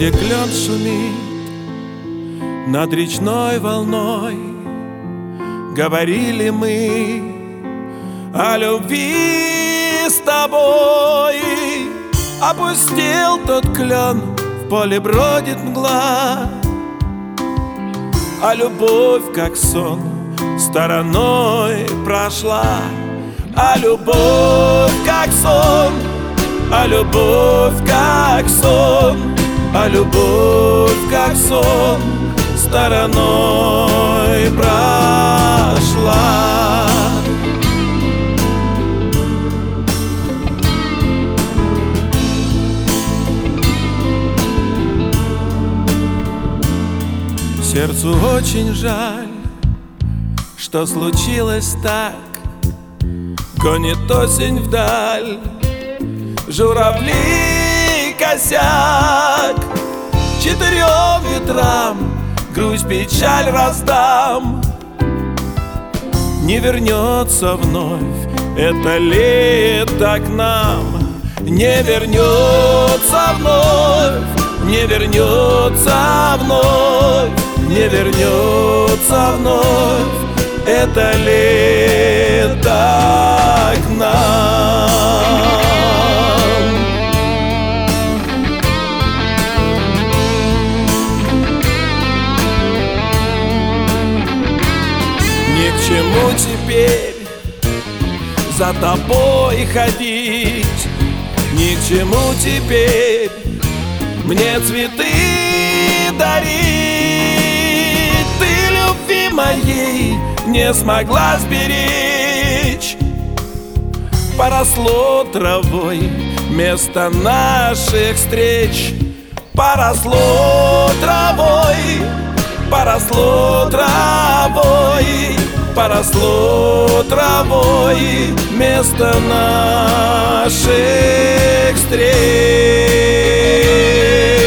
где клен шумит над речной волной, говорили мы о любви с тобой. Опустил тот клен, в поле бродит мгла, а любовь, как сон, стороной прошла. А любовь, как сон, а любовь, как сон, а любовь, как сон, стороной прошла. Сердцу очень жаль, что случилось так. Гонит осень вдаль, журавли косяк. Четырем ветрам грусть, печаль раздам. Не вернется вновь это лето к нам. Не вернется вновь, не вернется вновь, не вернется вновь это лето к нам. Ни к чему теперь за тобой ходить, ни к чему теперь мне цветы дарить. Ты любви моей не смогла сберечь, поросло травой место наших встреч. Поросло травой, поросло травой, поросло травой место наших встреч.